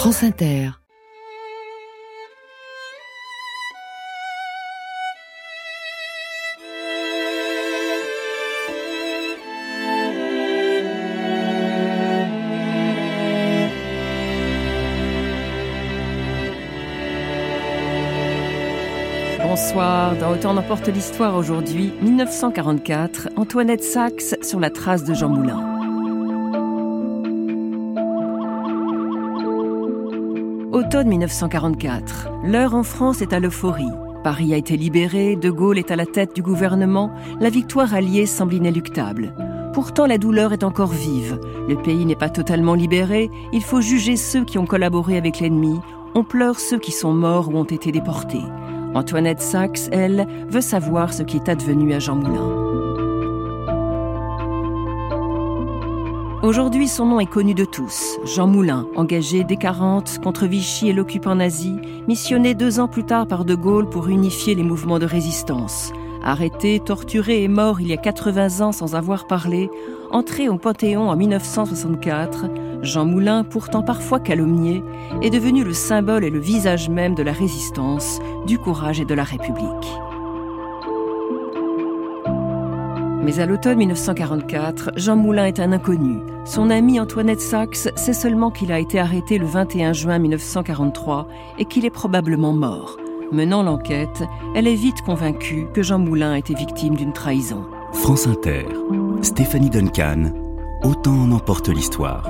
France Inter. Bonsoir, dans Autant n'emporte l'histoire aujourd'hui, 1944, Antoinette Saxe sur la trace de Jean Moulin. Automne 1944, l'heure en France est à l'euphorie. Paris a été libéré, De Gaulle est à la tête du gouvernement, la victoire alliée semble inéluctable. Pourtant, la douleur est encore vive. Le pays n'est pas totalement libéré, il faut juger ceux qui ont collaboré avec l'ennemi, on pleure ceux qui sont morts ou ont été déportés. Antoinette Saxe, elle, veut savoir ce qui est advenu à Jean Moulin. Aujourd'hui, son nom est connu de tous. Jean Moulin, engagé dès 40 contre Vichy et l'occupant nazi, missionné 2 ans plus tard par De Gaulle pour unifier les mouvements de résistance. Arrêté, torturé et mort il y a 80 ans sans avoir parlé, entré au Panthéon en 1964, Jean Moulin, pourtant parfois calomnié, est devenu le symbole et le visage même de la résistance, du courage et de la République. Mais à l'automne 1944, Jean Moulin est un inconnu. Son amie Antoinette Saxe sait seulement qu'il a été arrêté le 21 juin 1943 et qu'il est probablement mort. Menant l'enquête, elle est vite convaincue que Jean Moulin était victime d'une trahison. France Inter, Stéphanie Duncan, Autant en emporte l'histoire.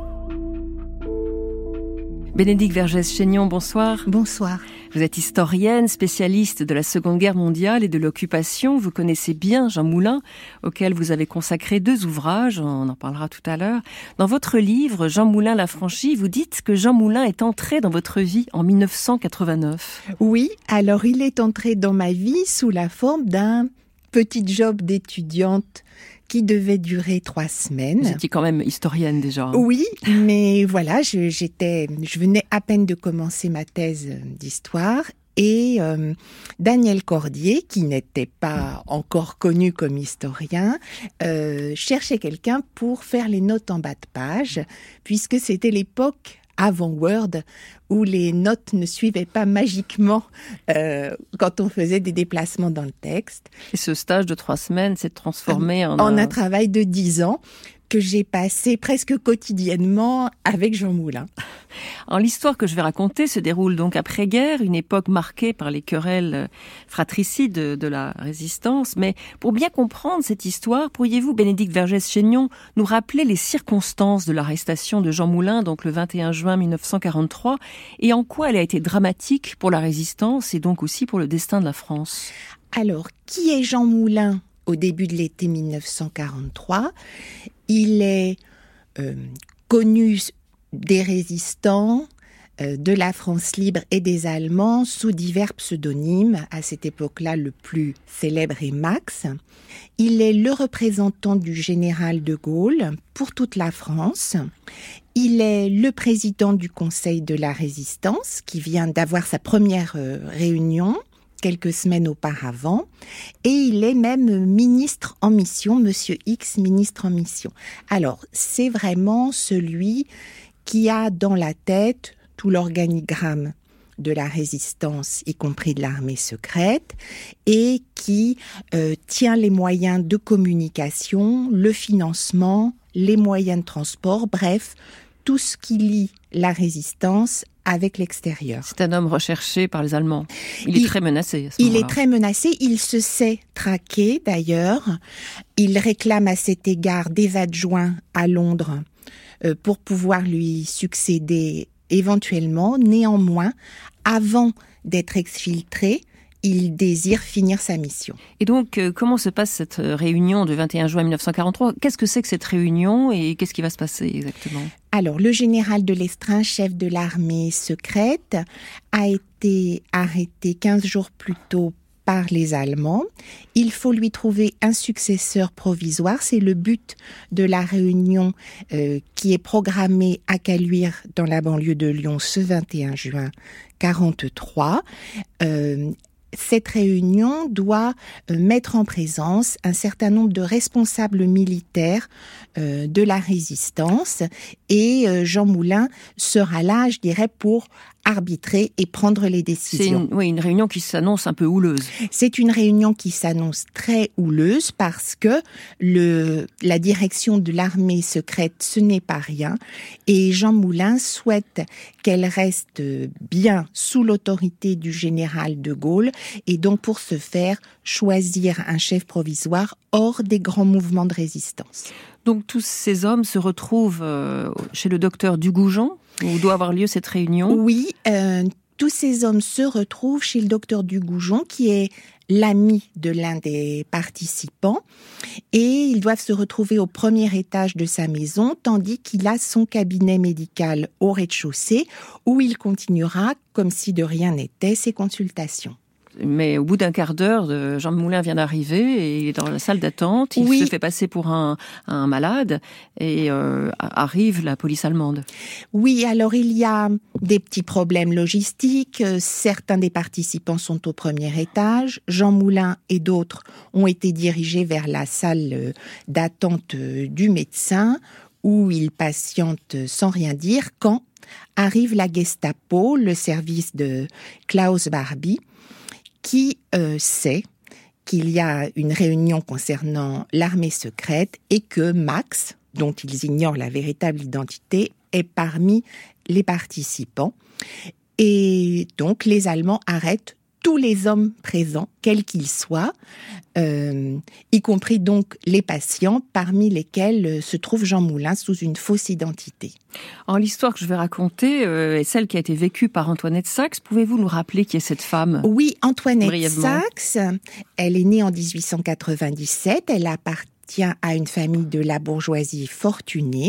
Bénédicte Vergès-Chaignon, bonsoir. Bonsoir. Vous êtes historienne, spécialiste de la Seconde Guerre mondiale et de l'occupation. Vous connaissez bien Jean Moulin, auquel vous avez consacré 2 ouvrages, on en parlera tout à l'heure. Dans votre livre, Jean Moulin l'affranchi, vous dites que Jean Moulin est entré dans votre vie en 1989. Oui, alors il est entré dans ma vie sous la forme d'un petit job d'étudiante qui devait durer 3 semaines. Vous étiez quand même historienne déjà. Oui, mais voilà, je venais à peine de commencer ma thèse d'histoire et Daniel Cordier, qui n'était pas encore connu comme historien, cherchait quelqu'un pour faire les notes en bas de page, puisque c'était l'époque avant Word, où les notes ne suivaient pas magiquement quand on faisait des déplacements dans le texte. Et ce stage de 3 semaines s'est transformé en un travail de 10 ans que j'ai passé presque quotidiennement avec Jean Moulin. Alors, l'histoire que je vais raconter se déroule donc après-guerre, une époque marquée par les querelles fratricides de la résistance. Mais pour bien comprendre cette histoire, pourriez-vous, Bénédicte Vergès-Chaignon, nous rappeler les circonstances de l'arrestation de Jean Moulin, donc le 21 juin 1943, et en quoi elle a été dramatique pour la résistance et donc aussi pour le destin de la France? Alors, qui est Jean Moulin au début de l'été 1943? Il est connu des résistants, de la France libre et des Allemands sous divers pseudonymes. À cette époque-là, le plus célèbre est Max. Il est le représentant du général de Gaulle pour toute la France. Il est le président du Conseil de la Résistance qui vient d'avoir sa première réunion quelques semaines auparavant, et il est même ministre en mission, Monsieur X, ministre en mission. Alors, c'est vraiment celui qui a dans la tête tout l'organigramme de la résistance, y compris de l'armée secrète, et qui tient les moyens de communication, le financement, les moyens de transport, bref, tout ce qui lie la résistance avec l'extérieur. C'est un homme recherché par les Allemands. Il est très menacé à ce moment-là. Il est très menacé. Il se sait traqué, d'ailleurs. Il réclame à cet égard des adjoints à Londres pour pouvoir lui succéder éventuellement. Néanmoins, avant d'être exfiltré, il désire finir sa mission. Et donc, comment se passe cette réunion du 21 juin 1943 ? Qu'est-ce que c'est que cette réunion et qu'est-ce qui va se passer exactement ? Alors, le général de Lestrin, chef de l'armée secrète, a été arrêté 15 jours plus tôt par les Allemands. Il faut lui trouver un successeur provisoire. C'est le but de la réunion qui est programmée à Caluire, dans la banlieue de Lyon, ce 21 juin 1943. cette réunion doit mettre en présence un certain nombre de responsables militaires de la résistance et Jean Moulin sera là, je dirais, pour arbitrer et prendre les décisions. C'est une réunion qui s'annonce un peu houleuse. C'est une réunion qui s'annonce très houleuse parce que la direction de l'armée secrète, ce n'est pas rien. Et Jean Moulin souhaite qu'elle reste bien sous l'autorité du général de Gaulle et donc pour ce faire, choisir un chef provisoire hors des grands mouvements de résistance. Donc tous ces hommes se retrouvent chez le docteur Dugoujon, où doit avoir lieu cette réunion? Oui, tous ces hommes se retrouvent chez le docteur Dugoujon, qui est l'ami de l'un des participants, et ils doivent se retrouver au premier étage de sa maison, tandis qu'il a son cabinet médical au rez-de-chaussée, où il continuera, comme si de rien n'était, ses consultations. Mais au bout d'un quart d'heure, Jean Moulin vient d'arriver et il est dans la salle d'attente. Il se fait passer pour un malade et arrive la police allemande. Oui, alors il y a des petits problèmes logistiques. Certains des participants sont au premier étage. Jean Moulin et d'autres ont été dirigés vers la salle d'attente du médecin où ils patientent sans rien dire quand arrive la Gestapo, le service de Klaus Barbie, qui sait qu'il y a une réunion concernant l'armée secrète et que Max, dont ils ignorent la véritable identité, est parmi les participants. Et donc, les Allemands arrêtent tous les hommes présents, quels qu'ils soient, y compris donc les patients, parmi lesquels se trouve Jean Moulin sous une fausse identité. Alors, l'histoire que je vais raconter est celle qui a été vécue par Antoinette Sax. Pouvez-vous nous rappeler qui est cette femme? Oui, Antoinette Sax, elle est née en 1897, elle appartient à une famille de la bourgeoisie fortunée.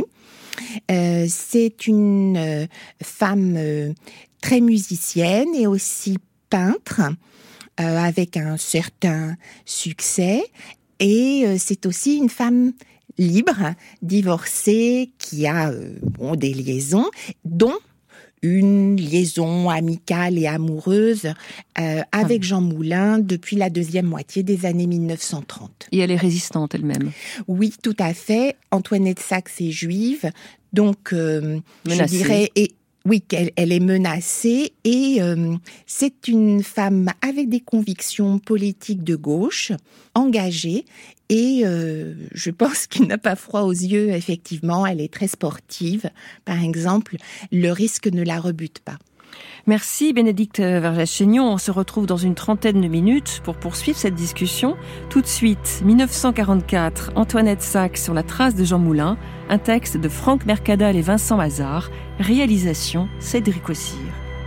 C'est une femme très musicienne et aussi peintre, avec un certain succès, et c'est aussi une femme libre, divorcée, qui a des liaisons, dont une liaison amicale et amoureuse avec Jean Moulin depuis la deuxième moitié des années 1930. Et elle est résistante elle-même? Oui, tout à fait. Antoinette Sax est juive, donc je dirais... Oui, elle est menacée et c'est une femme avec des convictions politiques de gauche, engagée et je pense qu'il n'a pas froid aux yeux, effectivement, elle est très sportive. Par exemple, le risque ne la rebute pas. Merci Bénédicte Vergès-Chaignon. On se retrouve dans une trentaine de minutes pour poursuivre cette discussion. Tout de suite, 1944, Antoinette Sax sur la trace de Jean Moulin, un texte de Franck Mercadal et Vincent Hazard, réalisation Cédric Ossire.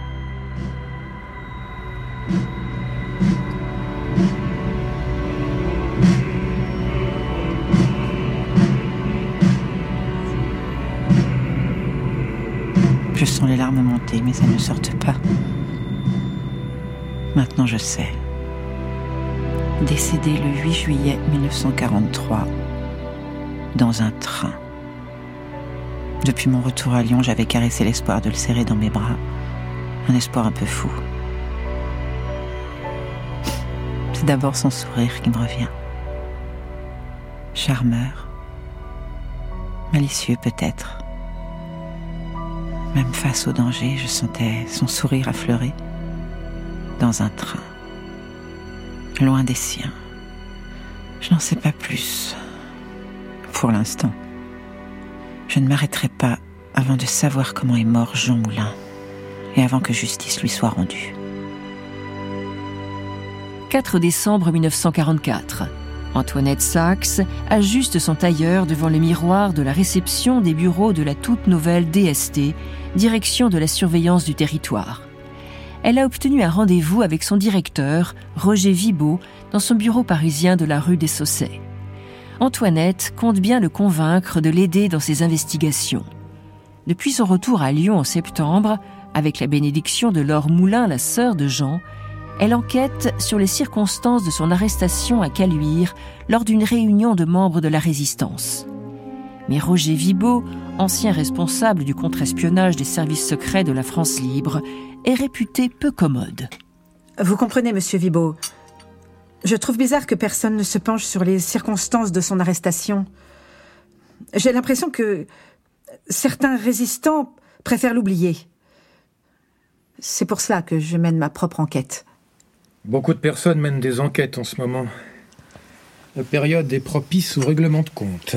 Je sens les larmes monter, mais elles ne sortent pas. Maintenant, je sais. Décédé le 8 juillet 1943, dans un train. Depuis mon retour à Lyon, j'avais caressé l'espoir de le serrer dans mes bras. Un espoir un peu fou. C'est d'abord son sourire qui me revient. Charmeur. Malicieux peut-être. Même face au danger, je sentais son sourire affleurer dans un train, loin des siens. Je n'en sais pas plus. Pour l'instant, je ne m'arrêterai pas avant de savoir comment est mort Jean Moulin et avant que justice lui soit rendue. 4 décembre 1944. Antoinette Sax ajuste son tailleur devant le miroir de la réception des bureaux de la toute nouvelle DST, Direction de la surveillance du territoire. Elle a obtenu un rendez-vous avec son directeur, Roger Vibeau, dans son bureau parisien de la rue des Saussets. Antoinette compte bien le convaincre de l'aider dans ses investigations. Depuis son retour à Lyon en septembre, avec la bénédiction de Laure Moulin, la sœur de Jean, elle enquête sur les circonstances de son arrestation à Caluire lors d'une réunion de membres de la Résistance. Mais Roger Vibeau, ancien responsable du contre-espionnage des services secrets de la France libre, est réputé peu commode. Vous comprenez, monsieur Vibo. Je trouve bizarre que personne ne se penche sur les circonstances de son arrestation. J'ai l'impression que certains résistants préfèrent l'oublier. C'est pour cela que je mène ma propre enquête. Beaucoup de personnes mènent des enquêtes en ce moment. La période est propice au règlement de compte.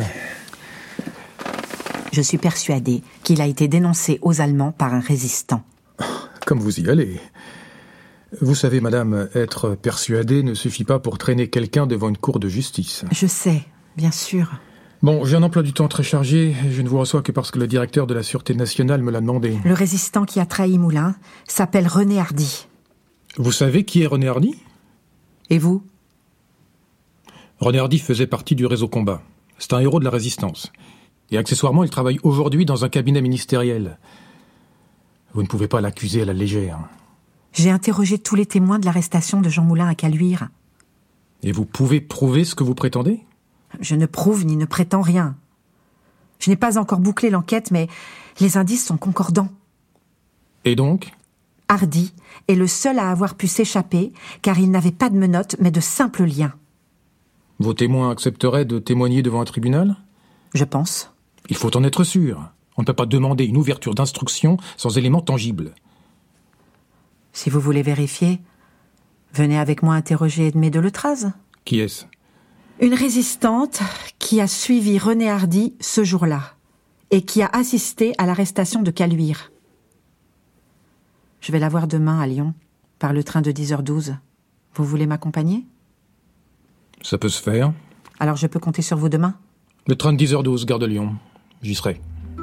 Je suis persuadée qu'il a été dénoncé aux Allemands par un résistant. Comme vous y allez. Vous savez, madame, être persuadé ne suffit pas pour traîner quelqu'un devant une cour de justice. Je sais, bien sûr. Bon, j'ai un emploi du temps très chargé. Je ne vous reçois que parce que le directeur de la Sûreté nationale me l'a demandé. Le résistant qui a trahi Moulin s'appelle René Hardy. Vous savez qui est René Hardy ? Et vous ? René Hardy faisait partie du réseau combat. C'est un héros de la résistance. Et accessoirement, il travaille aujourd'hui dans un cabinet ministériel. Vous ne pouvez pas l'accuser à la légère. J'ai interrogé tous les témoins de l'arrestation de Jean Moulin à Caluire. Et vous pouvez prouver ce que vous prétendez ? Je ne prouve ni ne prétends rien. Je n'ai pas encore bouclé l'enquête, mais les indices sont concordants. Et donc ? Hardy est le seul à avoir pu s'échapper, car il n'avait pas de menottes, mais de simples liens. Vos témoins accepteraient de témoigner devant un tribunal ? Je pense. Il faut en être sûr. On ne peut pas demander une ouverture d'instruction sans éléments tangibles. Si vous voulez vérifier, venez avec moi interroger Edmé de Letraz. Qui est-ce ? Une résistante qui a suivi René Hardy ce jour-là et qui a assisté à l'arrestation de Caluire. Je vais la voir demain à Lyon, par le train de 10h12. Vous voulez m'accompagner ? Ça peut se faire. Alors je peux compter sur vous demain ? Le train de 10h12, gare de Lyon. J'y serai.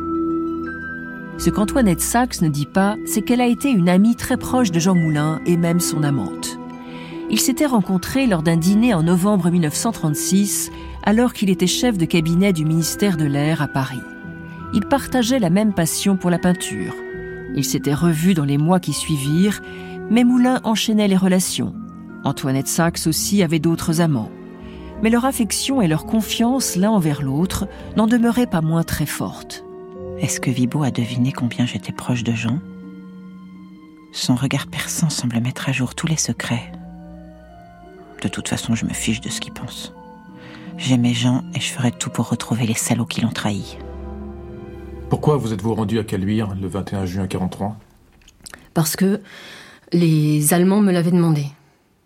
Ce qu'Antoinette Saxe ne dit pas, c'est qu'elle a été une amie très proche de Jean Moulin et même son amante. Ils s'étaient rencontrés lors d'un dîner en novembre 1936, alors qu'il était chef de cabinet du ministère de l'Air à Paris. Ils partageaient la même passion pour la peinture. Ils s'étaient revus dans les mois qui suivirent, mais Moulin enchaînait les relations. Antoinette Saxe aussi avait d'autres amants. Mais leur affection et leur confiance l'un envers l'autre n'en demeuraient pas moins très fortes. Est-ce que Vibo a deviné combien j'étais proche de Jean ? Son regard perçant semble mettre à jour tous les secrets. De toute façon, je me fiche de ce qu'il pense. J'aimais Jean et je ferai tout pour retrouver les salauds qui l'ont trahi. Pourquoi vous êtes-vous rendu à Caluire le 21 juin 1943 ? Parce que les Allemands me l'avaient demandé. Quoi ?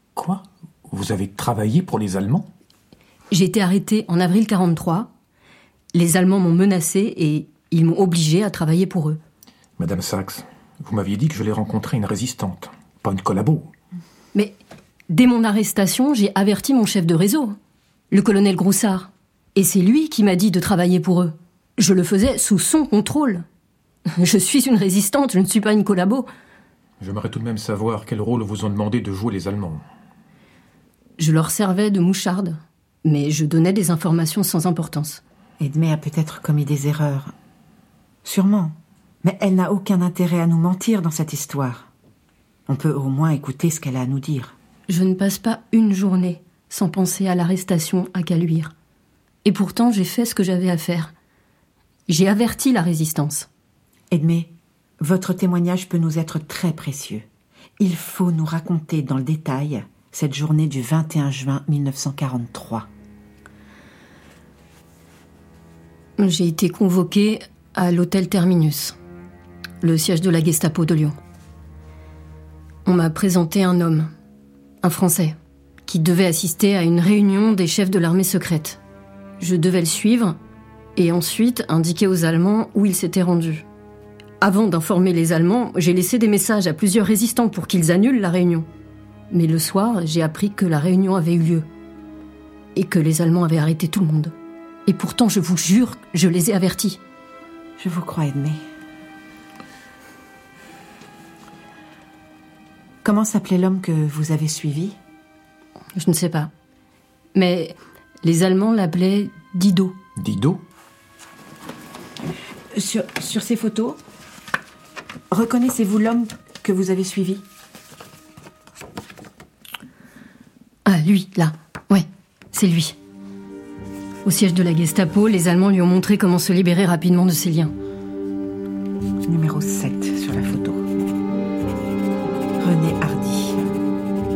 Vous avez travaillé pour les Allemands ? J'ai été arrêtée en avril 1943. Les Allemands m'ont menacée et ils m'ont obligée à travailler pour eux. Madame Saxe, vous m'aviez dit que je l'ai rencontrée une résistante, pas une collabo. Mais dès mon arrestation, j'ai averti mon chef de réseau, le colonel Groussard. Et c'est lui qui m'a dit de travailler pour eux. Je le faisais sous son contrôle. Je suis une résistante, je ne suis pas une collabo. J'aimerais tout de même savoir quel rôle vous ont demandé de jouer les Allemands. Je leur servais de moucharde, mais je donnais des informations sans importance. Edmé a peut-être commis des erreurs. Sûrement. Mais elle n'a aucun intérêt à nous mentir dans cette histoire. On peut au moins écouter ce qu'elle a à nous dire. Je ne passe pas une journée sans penser à l'arrestation à Caluire. Et pourtant, j'ai fait ce que j'avais à faire. J'ai averti la résistance. Edmé, votre témoignage peut nous être très précieux. Il faut nous raconter dans le détail cette journée du 21 juin 1943. J'ai été convoquée à l'hôtel Terminus, le siège de la Gestapo de Lyon. On m'a présenté un homme, un Français, qui devait assister à une réunion des chefs de l'armée secrète. Je devais le suivre et ensuite indiquer aux Allemands où il s'était rendu. Avant d'informer les Allemands, j'ai laissé des messages à plusieurs résistants pour qu'ils annulent la réunion. Mais le soir, j'ai appris que la réunion avait eu lieu et que les Allemands avaient arrêté tout le monde. Et pourtant, je vous jure, je les ai avertis. Je vous crois, Edmé. Comment s'appelait l'homme que vous avez suivi ? Je ne sais pas. Mais les Allemands l'appelaient Dido. Dido ? Sur ces photos, reconnaissez-vous l'homme que vous avez suivi ? Ah, lui, là. Ouais, c'est lui. Au siège de la Gestapo, les Allemands lui ont montré comment se libérer rapidement de ses liens. Numéro 7 sur la photo. René Hardy.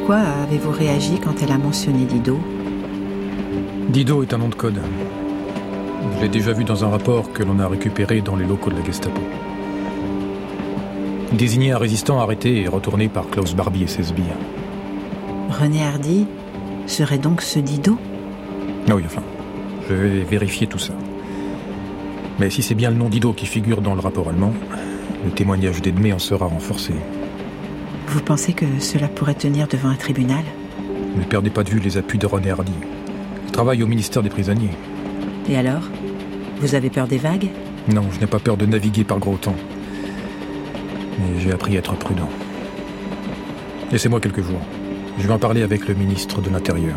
Pourquoi avez-vous réagi quand elle a mentionné Didot ? Didot est un nom de code. Je l'ai déjà vu dans un rapport que l'on a récupéré dans les locaux de la Gestapo. Désigné un résistant arrêté et retourné par Klaus Barbie et ses sbires. René Hardy serait donc ce Didot ? Ah oui, enfin, je vais vérifier tout ça. Mais si c'est bien le nom Didot qui figure dans le rapport allemand, le témoignage d'Edmé en sera renforcé. Vous pensez que cela pourrait tenir devant un tribunal ? Ne perdez pas de vue les appuis de René Hardy. Il travaille au ministère des prisonniers. Et alors ? Vous avez peur des vagues ? Non, je n'ai pas peur de naviguer par gros temps. Mais j'ai appris à être prudent. Laissez-moi quelques jours. Je vais en parler avec le ministre de l'Intérieur.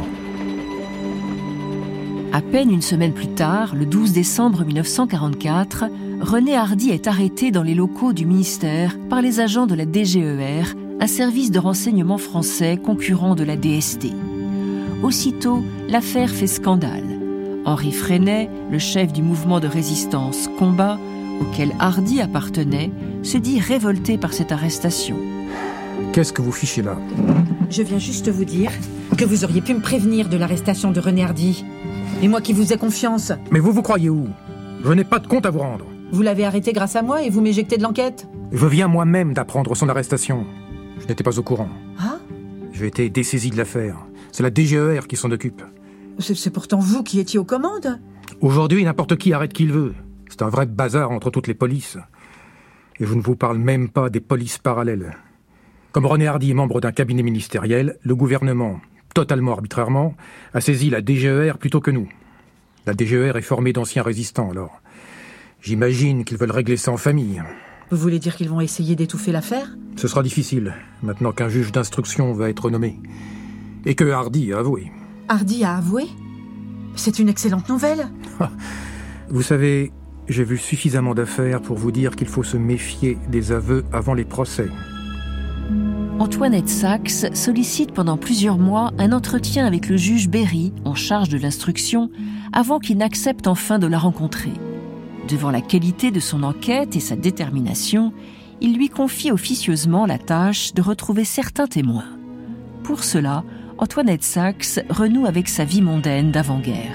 À peine une semaine plus tard, le 12 décembre 1944, René Hardy est arrêté dans les locaux du ministère par les agents de la DGER, un service de renseignement français concurrent de la DST. Aussitôt, l'affaire fait scandale. Henri Freinet, le chef du mouvement de résistance Combat, auquel Hardy appartenait, se dit révolté par cette arrestation. Qu'est-ce que vous fichez là ? Je viens juste vous dire que vous auriez pu me prévenir de l'arrestation de René Hardy. Et moi qui vous ai confiance. Mais vous croyez où ? Je n'ai pas de compte à vous rendre. Vous l'avez arrêté grâce à moi et vous m'éjectez de l'enquête ? Je viens moi-même d'apprendre son arrestation. Je n'étais pas au courant. Ah ? J'ai été dessaisi de l'affaire. C'est la DGER qui s'en occupe. C'est pourtant vous qui étiez aux commandes. Aujourd'hui, n'importe qui arrête qui il veut. C'est un vrai bazar entre toutes les polices. Et je ne vous parle même pas des polices parallèles. Comme René Hardy est membre d'un cabinet ministériel, le gouvernement, totalement arbitrairement, a saisi la DGER plutôt que nous. La DGER est formée d'anciens résistants, alors. J'imagine qu'ils veulent régler ça en famille. Vous voulez dire qu'ils vont essayer d'étouffer l'affaire ? Ce sera difficile, maintenant qu'un juge d'instruction va être nommé. Et que Hardy a avoué. Hardy a avoué ? C'est une excellente nouvelle. Vous savez, j'ai vu suffisamment d'affaires pour vous dire qu'il faut se méfier des aveux avant les procès. Antoinette Saxe sollicite pendant plusieurs mois un entretien avec le juge Berry, en charge de l'instruction, avant qu'il n'accepte enfin de la rencontrer. Devant la qualité de son enquête et sa détermination, il lui confie officieusement la tâche de retrouver certains témoins. Pour cela, Antoinette Saxe renoue avec sa vie mondaine d'avant-guerre.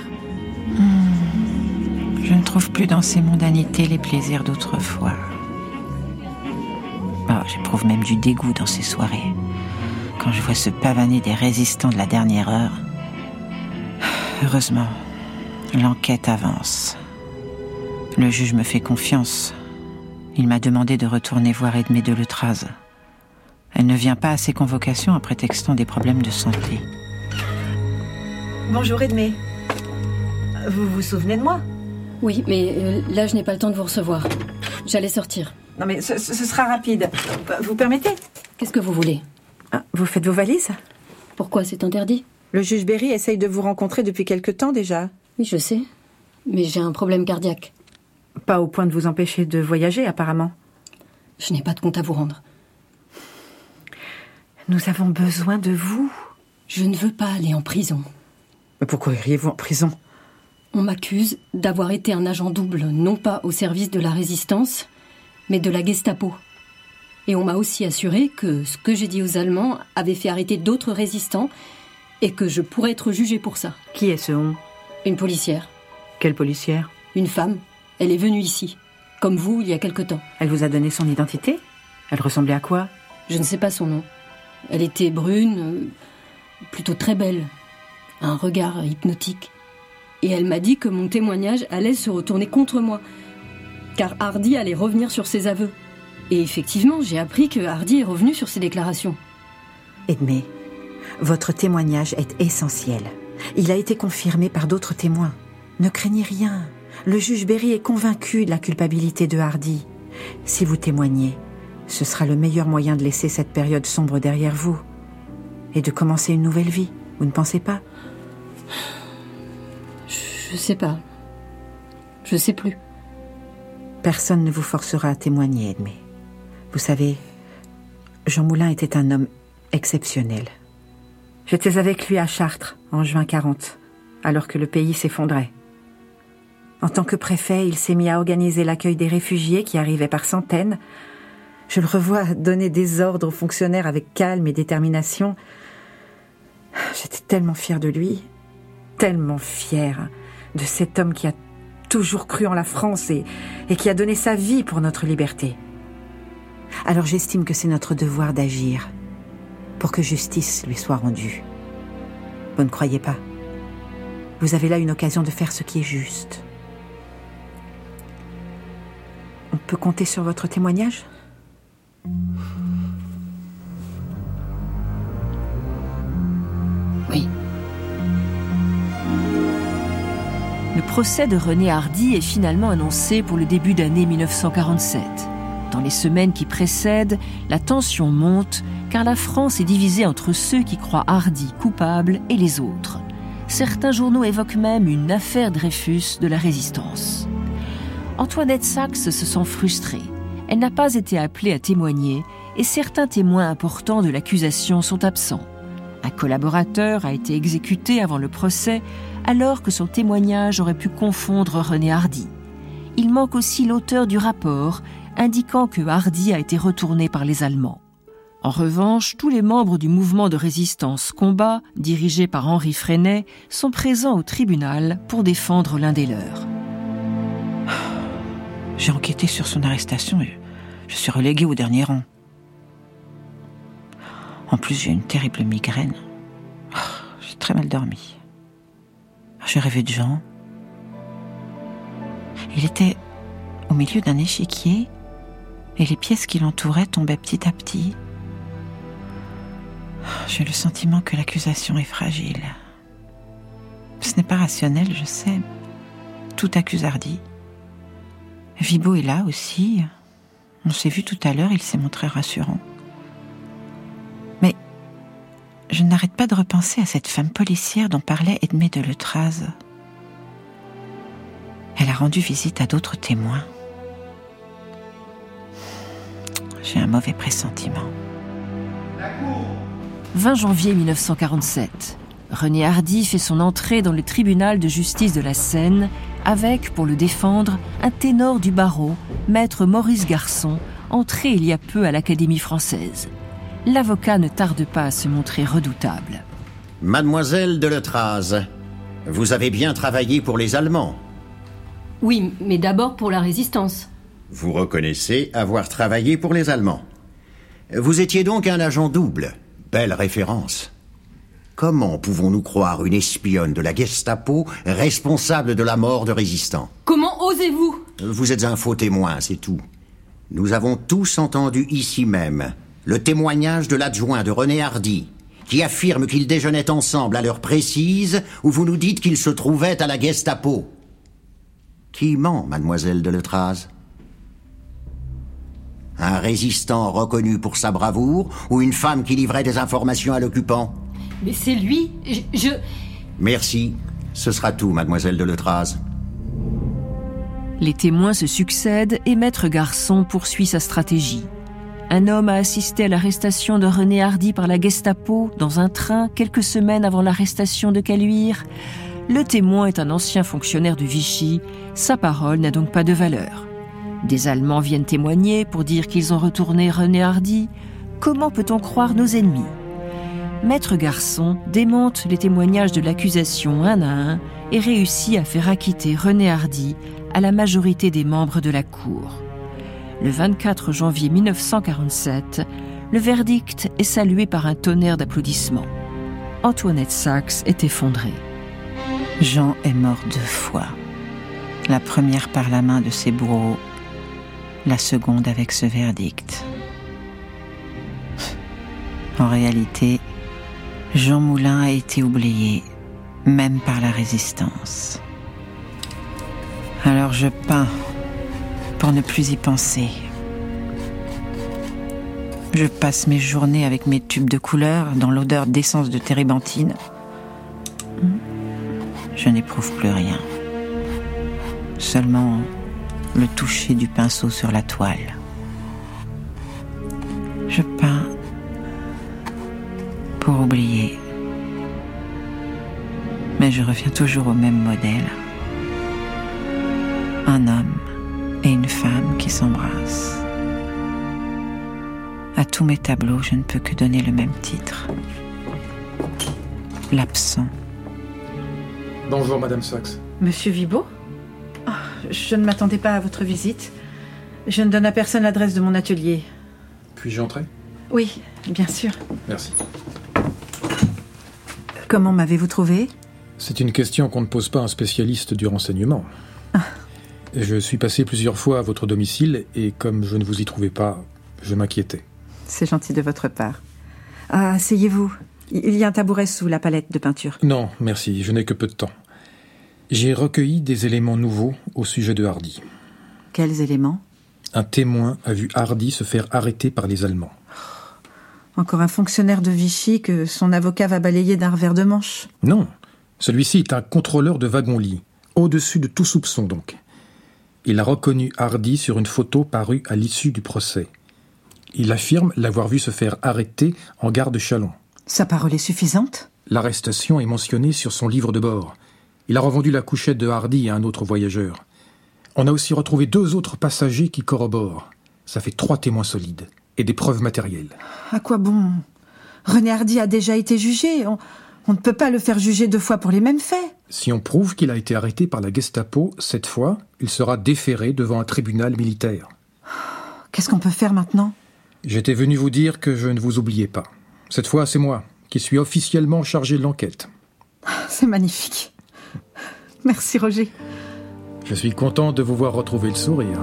Je ne trouve plus dans ces mondanités les plaisirs d'autrefois. J'éprouve même du dégoût dans ces soirées, quand je vois se pavaner des résistants de la dernière heure. Heureusement, l'enquête avance. Le juge me fait confiance. Il m'a demandé de retourner voir Edmé de Leutraz. Elle ne vient pas à ses convocations en prétextant des problèmes de santé. Bonjour Edmé. Vous vous souvenez de moi ? Oui, mais là, je n'ai pas le temps de vous recevoir. J'allais sortir. Non mais ce sera rapide. Vous permettez ? Qu'est-ce que vous voulez ? Vous faites vos valises ? Pourquoi c'est interdit ? Le juge Berry essaye de vous rencontrer depuis quelque temps déjà. Oui, je sais. Mais j'ai un problème cardiaque. Pas au point de vous empêcher de voyager, apparemment. Je n'ai pas de compte à vous rendre. Nous avons besoin de vous. Je ne veux pas aller en prison. Mais pourquoi iriez-vous en prison ? On m'accuse d'avoir été un agent double, non pas au service de la résistance, mais de la Gestapo. Et on m'a aussi assuré que ce que j'ai dit aux Allemands avait fait arrêter d'autres résistants et que je pourrais être jugée pour ça. Qui est ce on ? Une policière. Quelle policière ? Une femme. Elle est venue ici, comme vous, il y a quelque temps. Elle vous a donné son identité ? Elle ressemblait à quoi ? Je ne sais pas son nom. Elle était brune, plutôt très belle. Un regard hypnotique. Et elle m'a dit que mon témoignage allait se retourner contre moi, car Hardy allait revenir sur ses aveux. Et effectivement, j'ai appris que Hardy est revenu sur ses déclarations. Edmé, votre témoignage est essentiel. Il a été confirmé par d'autres témoins. Ne craignez rien. Le juge Berry est convaincu de la culpabilité de Hardy. Si vous témoignez, ce sera le meilleur moyen de laisser cette période sombre derrière vous et de commencer une nouvelle vie. Vous ne pensez pas ? Je sais pas. Je sais plus. Personne ne vous forcera à témoigner, Edmé. Vous savez, Jean Moulin était un homme exceptionnel. J'étais avec lui à Chartres, en juin 40, alors que le pays s'effondrait. En tant que préfet, il s'est mis à organiser l'accueil des réfugiés qui arrivaient par centaines. Je le revois donner des ordres aux fonctionnaires avec calme et détermination. J'étais tellement fière de lui, tellement fière de cet homme qui a toujours cru en la France et qui a donné sa vie pour notre liberté. Alors j'estime que c'est notre devoir d'agir pour que justice lui soit rendue. Vous ne croyez pas? Vous avez là une occasion de faire ce qui est juste. On peut compter sur votre témoignage? Oui. Le procès de René Hardy est finalement annoncé pour le début d'année 1947. Dans les semaines qui précèdent, la tension monte car la France est divisée entre ceux qui croient Hardy coupable et les autres. Certains journaux évoquent même une affaire Dreyfus de la résistance. Antoinette Saxe se sent frustrée. Elle n'a pas été appelée à témoigner et certains témoins importants de l'accusation sont absents. Un collaborateur a été exécuté avant le procès alors que son témoignage aurait pu confondre René Hardy. Il manque aussi l'auteur du rapport indiquant que Hardy a été retourné par les Allemands. En revanche, tous les membres du mouvement de résistance Combat, dirigé par Henri Freinet, sont présents au tribunal pour défendre l'un des leurs. J'ai enquêté sur son arrestation et je suis reléguée au dernier rang. En plus, j'ai une terrible migraine. J'ai très mal dormi. J'ai rêvé de Jean. Il était au milieu d'un échiquier et les pièces qui l'entouraient tombaient petit à petit. J'ai le sentiment que l'accusation est fragile. Ce n'est pas rationnel, je sais. Tout accuse Hardy. Vibo est là aussi. On s'est vu tout à l'heure, il s'est montré rassurant. Mais je n'arrête pas de repenser à cette femme policière dont parlait Edmé de Letraz. Elle a rendu visite à d'autres témoins. J'ai un mauvais pressentiment. 20 janvier 1947. René Hardy fait son entrée dans le tribunal de justice de la Seine avec, pour le défendre, un ténor du barreau, maître Maurice Garçon, entré il y a peu à l'Académie française. L'avocat ne tarde pas à se montrer redoutable. Mademoiselle de Letraz, vous avez bien travaillé pour les Allemands. Oui, mais d'abord pour la résistance. Vous reconnaissez avoir travaillé pour les Allemands. Vous étiez donc un agent double. Belle référence. Comment pouvons-nous croire une espionne de la Gestapo responsable de la mort de résistants? Comment osez-vous? Vous êtes un faux témoin, c'est tout. Nous avons tous entendu ici même le témoignage de l'adjoint de René Hardy, qui affirme qu'ils déjeunaient ensemble à l'heure précise où vous nous dites qu'ils se trouvaient à la Gestapo. Qui ment, mademoiselle de Letraz? Un résistant reconnu pour sa bravoure ou une femme qui livrait des informations à l'occupant? Mais c'est lui, je... Merci. Ce sera tout, mademoiselle de Letraz. Les témoins se succèdent et Maître Garçon poursuit sa stratégie. Un homme a assisté à l'arrestation de René Hardy par la Gestapo dans un train quelques semaines avant l'arrestation de Caluire. Le témoin est un ancien fonctionnaire de Vichy. Sa parole n'a donc pas de valeur. Des Allemands viennent témoigner pour dire qu'ils ont retourné René Hardy. Comment peut-on croire nos ennemis? Maître Garçon démonte les témoignages de l'accusation un à un et réussit à faire acquitter René Hardy à la majorité des membres de la Cour. Le 24 janvier 1947, le verdict est salué par un tonnerre d'applaudissements. Antoinette Saxe est effondrée. Jean est mort 2 fois. La première par la main de ses bourreaux, la seconde avec ce verdict. En réalité, Jean Moulin a été oublié, même par la résistance. Alors je peins pour ne plus y penser. Je passe mes journées avec mes tubes de couleur dans l'odeur d'essence de térébenthine. Je n'éprouve plus rien. Seulement le toucher du pinceau sur la toile. Je peins pour oublier. Mais je reviens toujours au même modèle. Un homme et une femme qui s'embrassent. À tous mes tableaux, je ne peux que donner le même titre. l'absent. Bonjour, Madame Sachs. Monsieur Vibo ? Oh, je ne m'attendais pas à votre visite. Je ne donne à personne l'adresse de mon atelier. Puis-je entrer ? Oui, bien sûr. Merci. Comment m'avez-vous trouvé ? C'est une question qu'on ne pose pas à un spécialiste du renseignement. Je suis passé plusieurs fois à votre domicile et comme je ne vous y trouvais pas, je m'inquiétais. C'est gentil de votre part. Asseyez-vous. Il y a un tabouret sous la palette de peinture. Non, merci, je n'ai que peu de temps. J'ai recueilli des éléments nouveaux au sujet de Hardy. Quels éléments ? Un témoin a vu Hardy se faire arrêter par les Allemands. Encore un fonctionnaire de Vichy que son avocat va balayer d'un revers de manche. Non, celui-ci est un contrôleur de wagon-lit, au-dessus de tout soupçon donc. Il a reconnu Hardy sur une photo parue à l'issue du procès. Il affirme l'avoir vu se faire arrêter en gare de Châlons. Sa parole est suffisante ? L'arrestation est mentionnée sur son livre de bord. Il a revendu la couchette de Hardy à un autre voyageur. On a aussi retrouvé 2 autres passagers qui corroborent. Ça fait 3 témoins solides et des preuves matérielles. À quoi bon ? René Hardy a déjà été jugé. On ne peut pas le faire juger 2 fois pour les mêmes faits. Si on prouve qu'il a été arrêté par la Gestapo, cette fois, il sera déféré devant un tribunal militaire. Qu'est-ce qu'on peut faire maintenant ? J'étais venu vous dire que je ne vous oubliais pas. Cette fois, c'est moi qui suis officiellement chargé de l'enquête. C'est magnifique. Merci, Roger. Je suis content de vous voir retrouver le sourire.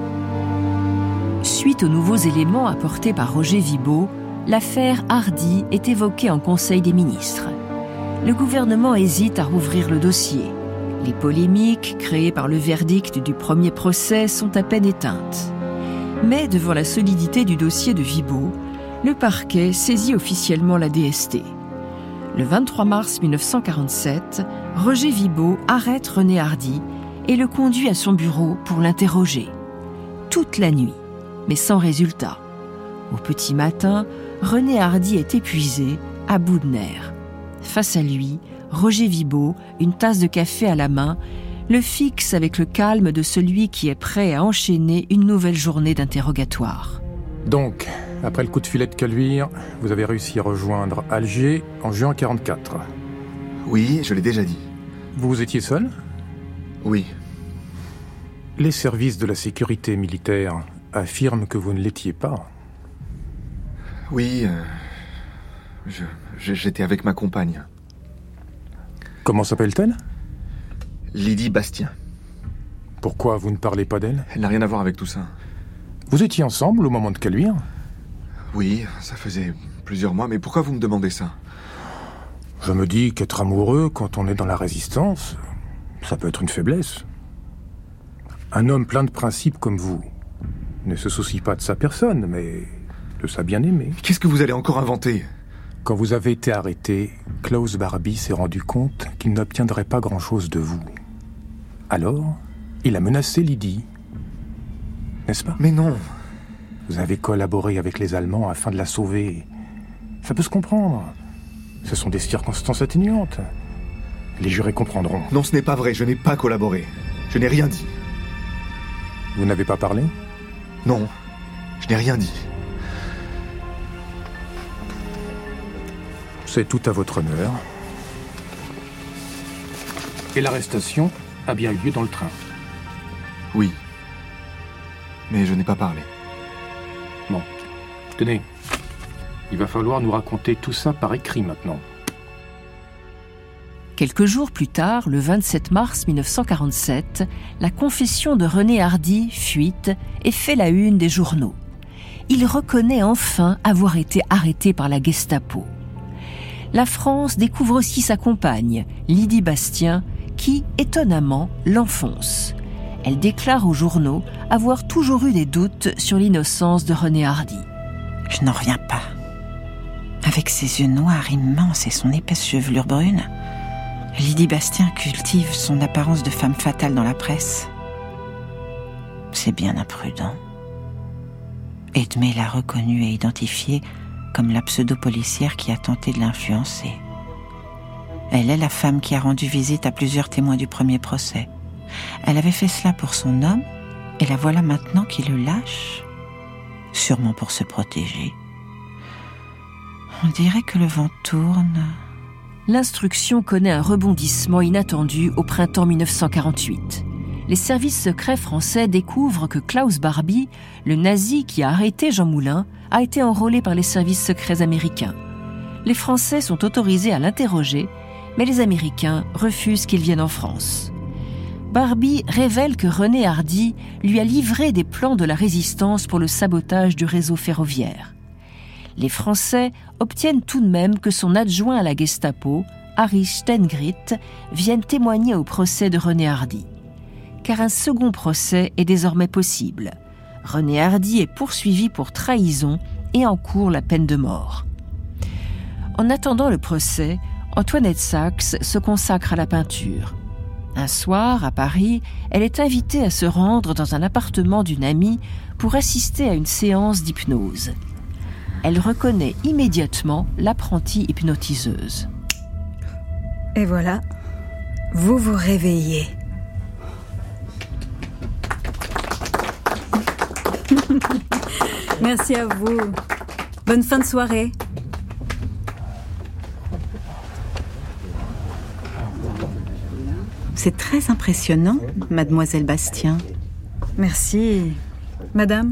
Suite aux nouveaux éléments apportés par Roger Vibo, l'affaire Hardy est évoquée en Conseil des ministres. Le gouvernement hésite à rouvrir le dossier. Les polémiques créées par le verdict du premier procès sont à peine éteintes. Mais devant la solidité du dossier de Vibo, le parquet saisit officiellement la DST. Le 23 mars 1947, Roger Vibo arrête René Hardy et le conduit à son bureau pour l'interroger. Toute la nuit, mais sans résultat. Au petit matin, René Hardy est épuisé, à bout de nerfs. Face à lui, Roger Vibo, une tasse de café à la main, le fixe avec le calme de celui qui est prêt à enchaîner une nouvelle journée d'interrogatoire. Donc, après le coup de filet de Caluire, vous avez réussi à rejoindre Alger en juin 1944. Oui, je l'ai déjà dit. Vous étiez seul ? Oui. Les services de la sécurité militaire affirment que vous ne l'étiez pas. Oui, j'étais avec ma compagne. Comment s'appelle-t-elle ? Lydie Bastien. Pourquoi vous ne parlez pas d'elle ? Elle n'a rien à voir avec tout ça. Vous étiez ensemble au moment de Caluire ? Oui, ça faisait plusieurs mois, mais pourquoi vous me demandez ça ? Je me dis qu'être amoureux quand on est dans la résistance, ça peut être une faiblesse. Un homme plein de principes comme vous ne se soucie pas de sa personne, mais de sa bien-aimée. Qu'est-ce que vous allez encore inventer ? Quand vous avez été arrêté, Klaus Barbie s'est rendu compte qu'il n'obtiendrait pas grand-chose de vous. Alors, il a menacé Lydie. N'est-ce pas ? Mais non. Vous avez collaboré avec les Allemands afin de la sauver. Ça peut se comprendre. Ce sont des circonstances atténuantes. Les jurés comprendront. Non, ce n'est pas vrai, je n'ai pas collaboré. Je n'ai rien dit. Vous n'avez pas parlé ? Non, je n'ai rien dit. C'est tout à votre honneur. Et l'arrestation a bien eu lieu dans le train. Oui. Mais je n'ai pas parlé. Bon. Tenez. Il va falloir nous raconter tout ça par écrit maintenant. Quelques jours plus tard, le 27 mars 1947, la confession de René Hardy fuite et fait la une des journaux. Il reconnaît enfin avoir été arrêté par la Gestapo. La France découvre aussi sa compagne, Lydie Bastien, qui, étonnamment, l'enfonce. Elle déclare aux journaux avoir toujours eu des doutes sur l'innocence de René Hardy. Je n'en reviens pas. Avec ses yeux noirs immenses et son épaisse chevelure brune, Lydie Bastien cultive son apparence de femme fatale dans la presse. C'est bien imprudent. Edmé l'a reconnue et identifiée comme la pseudo-policière qui a tenté de l'influencer. Elle est la femme qui a rendu visite à plusieurs témoins du premier procès. Elle avait fait cela pour son homme, et la voilà maintenant qui le lâche, sûrement pour se protéger. On dirait que le vent tourne L'instruction connaît un rebondissement inattendu au printemps 1948. Les services secrets français découvrent que Klaus Barbie, le nazi qui a arrêté Jean Moulin, a été enrôlé par les services secrets américains. Les Français sont autorisés à l'interroger, mais les Américains refusent qu'il vienne en France. Barbie révèle que René Hardy lui a livré des plans de la résistance pour le sabotage du réseau ferroviaire. Les Français obtiennent tout de même que son adjoint à la Gestapo, Harry Stengrit, vienne témoigner au procès de René Hardy. Car un second procès est désormais possible. René Hardy est poursuivi pour trahison et encourt la peine de mort. En attendant le procès, Antoinette Sax se consacre à la peinture. Un soir, à Paris, elle est invitée à se rendre dans un appartement d'une amie pour assister à une séance d'hypnose. Elle reconnaît immédiatement l'apprentie hypnotiseuse. Et voilà, vous vous réveillez. Merci à vous. Bonne fin de soirée. C'est très impressionnant, mademoiselle Bastien. Merci. Madame ?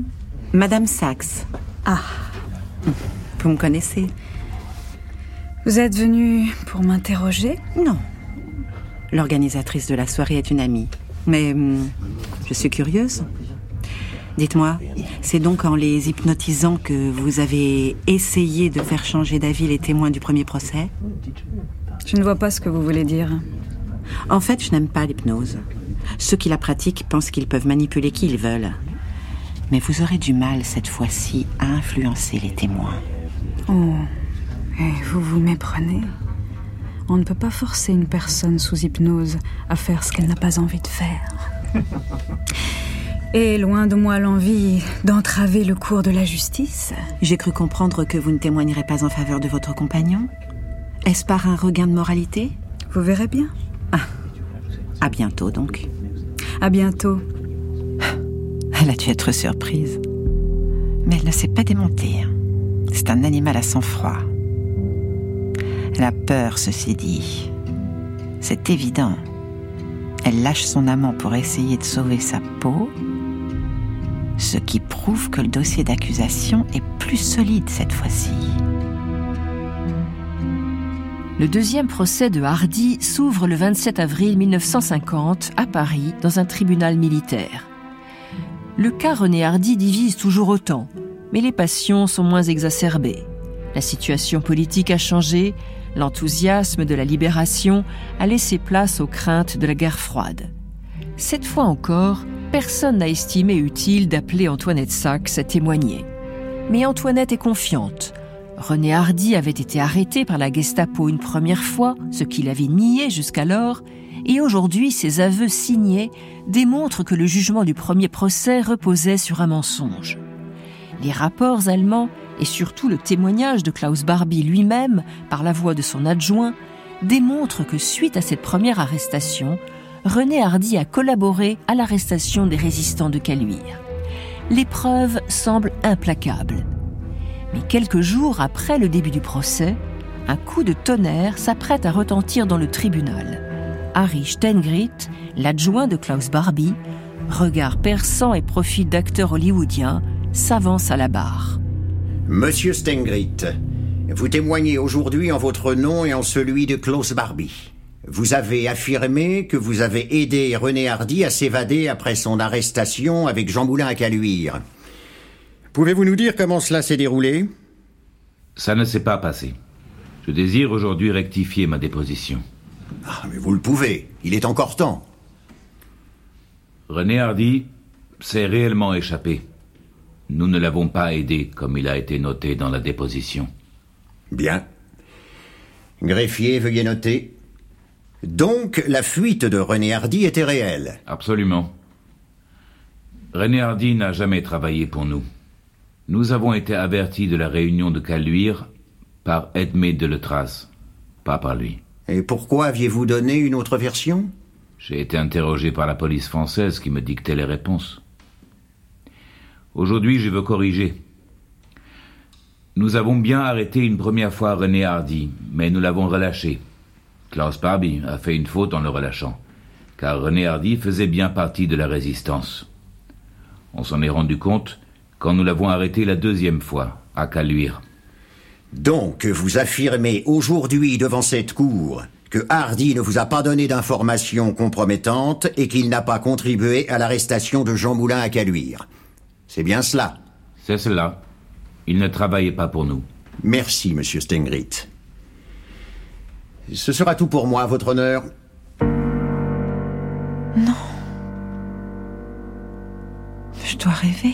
Madame Sax. Ah. Vous me connaissez ? Vous êtes venue pour m'interroger ? Non. L'organisatrice de la soirée est une amie. Mais je suis curieuse. Dites-moi, c'est donc en les hypnotisant que vous avez essayé de faire changer d'avis les témoins du premier procès ? Je ne vois pas ce que vous voulez dire. En fait, je n'aime pas l'hypnose. Ceux qui la pratiquent pensent qu'ils peuvent manipuler qui ils veulent. Mais vous aurez du mal, cette fois-ci, à influencer les témoins. Oh, et vous vous méprenez. On ne peut pas forcer une personne sous hypnose à faire ce qu'elle n'a pas envie de faire. Et loin de moi l'envie d'entraver le cours de la justice. J'ai cru comprendre que vous ne témoignerez pas en faveur de votre compagnon. Est-ce par un regain de moralité ? Vous verrez bien. Ah, à bientôt donc. À bientôt. Elle a dû être surprise. Mais elle ne s'est pas démontée. C'est un animal à sang-froid. Elle a peur, ceci dit. C'est évident. Elle lâche son amant pour essayer de sauver sa peau, ce qui prouve que le dossier d'accusation est plus solide cette fois-ci. Le deuxième procès de Hardy s'ouvre le 27 avril 1950 à Paris, dans un tribunal militaire. Le cas René Hardy divise toujours autant, mais les passions sont moins exacerbées. La situation politique a changé, l'enthousiasme de la libération a laissé place aux craintes de la guerre froide. Cette fois encore, personne n'a estimé utile d'appeler Antoinette Sax à témoigner. Mais Antoinette est confiante. René Hardy avait été arrêté par la Gestapo une première fois, ce qu'il avait nié jusqu'alors, et aujourd'hui ses aveux signés démontrent que le jugement du premier procès reposait sur un mensonge. Les rapports allemands, et surtout le témoignage de Klaus Barbie lui-même, par la voix de son adjoint, démontrent que suite à cette première arrestation, René Hardy a collaboré à l'arrestation des résistants de Caluire. Les preuves semblent implacables. Mais quelques jours après le début du procès, un coup de tonnerre s'apprête à retentir dans le tribunal. Harry Stengrit, l'adjoint de Klaus Barbie, regard perçant et profil d'acteur hollywoodien, s'avance à la barre. Monsieur Stengrit, vous témoignez aujourd'hui en votre nom et en celui de Klaus Barbie. Vous avez affirmé que vous avez aidé René Hardy à s'évader après son arrestation avec Jean Moulin à Caluire. Pouvez-vous nous dire comment cela s'est déroulé ? Ça ne s'est pas passé. Je désire aujourd'hui rectifier ma déposition. Ah, mais vous le pouvez. Il est encore temps. René Hardy s'est réellement échappé. Nous ne l'avons pas aidé comme il a été noté dans la déposition. Bien. Greffier, veuillez noter. Donc, la fuite de René Hardy était réelle ? Absolument. René Hardy n'a jamais travaillé pour nous. Nous avons été avertis de la réunion de Caluire par Edmé de Letras, pas par lui. Et pourquoi aviez-vous donné une autre version ? J'ai été interrogé par la police française qui me dictait les réponses. Aujourd'hui, je veux corriger. Nous avons bien arrêté une première fois René Hardy, mais nous l'avons relâché. Klaus Barbie a fait une faute en le relâchant, car René Hardy faisait bien partie de la résistance. On s'en est rendu compte quand nous l'avons arrêté la 2e fois, à Caluire. Donc, vous affirmez aujourd'hui devant cette cour que Hardy ne vous a pas donné d'informations compromettantes et qu'il n'a pas contribué à l'arrestation de Jean Moulin à Caluire. C'est bien cela? C'est cela. Il ne travaillait pas pour nous. Merci, monsieur Stengrit. Ce sera tout pour moi, votre honneur. Non. Je dois rêver.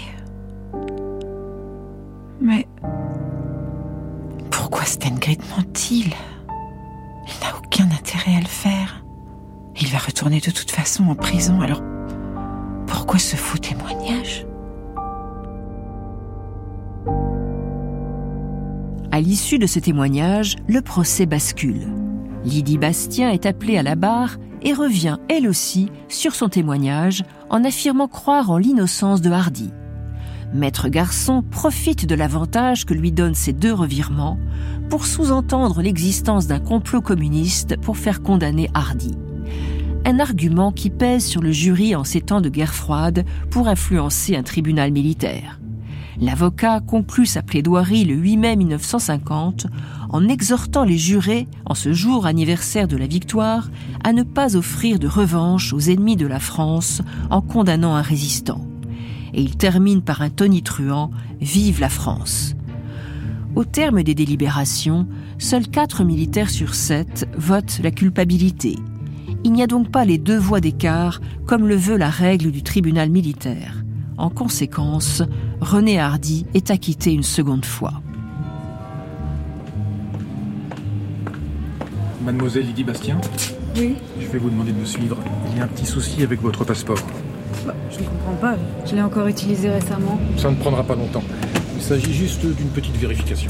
Mais pourquoi Stengrit ment-il? Il n'a aucun intérêt à le faire. Il va retourner de toute façon en prison, alors pourquoi ce faux témoignage? À l'issue de ce témoignage, le procès bascule. Lydie Bastien est appelée à la barre et revient, elle aussi, sur son témoignage en affirmant croire en l'innocence de Hardy. Maître Garçon profite de l'avantage que lui donnent ces 2 revirements pour sous-entendre l'existence d'un complot communiste pour faire condamner Hardy. Un argument qui pèse sur le jury en ces temps de guerre froide pour influencer un tribunal militaire. L'avocat conclut sa plaidoirie le 8 mai 1950 en exhortant les jurés, en ce jour anniversaire de la victoire, à ne pas offrir de revanche aux ennemis de la France en condamnant un résistant. Et il termine par un tonitruant « Vive la France ». Au terme des délibérations, seuls 4 militaires sur 7 votent la culpabilité. Il n'y a donc pas les 2 voix d'écart comme le veut la règle du tribunal militaire. En conséquence, René Hardy est acquitté une seconde fois. Mademoiselle Lydie Bastien? Oui. Je vais vous demander de me suivre. Il y a un petit souci avec votre passeport. Je ne comprends pas. Je l'ai encore utilisé récemment. Ça ne prendra pas longtemps. Il s'agit juste d'une petite vérification.